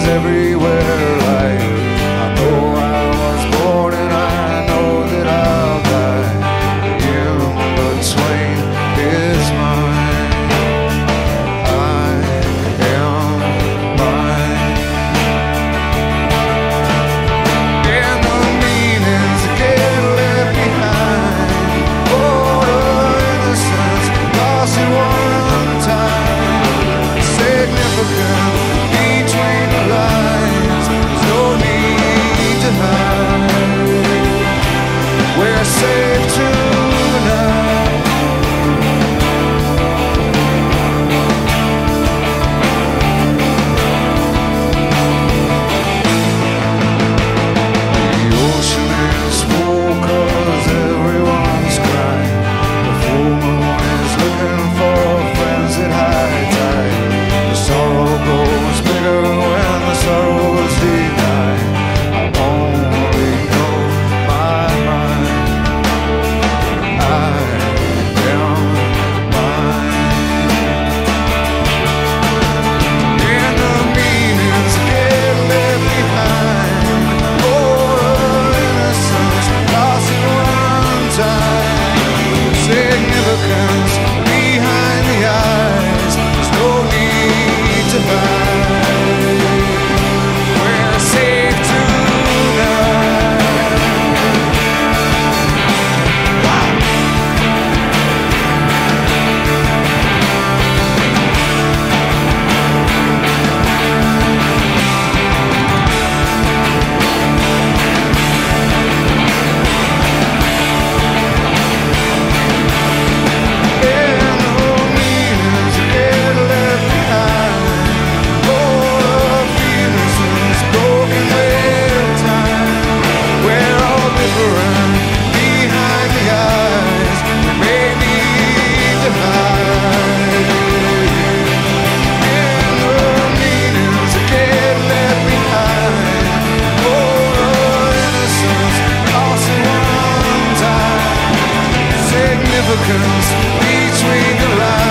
skies everywhere light. I know I was born and I know that I'll die. In between is mine. I am mine. And the meanings that get left behind. Oh, the innocence lost at one time. Significant between the lines. There's no need to hide. We're safe tonight. The ocean is full 'cause everyone's crying. The full moon is looking for friends at high tide. The sorrow grows bigger when the sorrow is denied. I only know my mind. I am mine. And the meanings get left behind. Oh, the innocence lost at one time. Significance behind the eyes. There's no need to hide. We're safe tonight. And the meanings get left behind. Oh, the feelings is broken with time. We're all different behind the eyes. We may need to hide. And the meanings get left behind. Oh, the innocence lost at one time. Significance between the lines.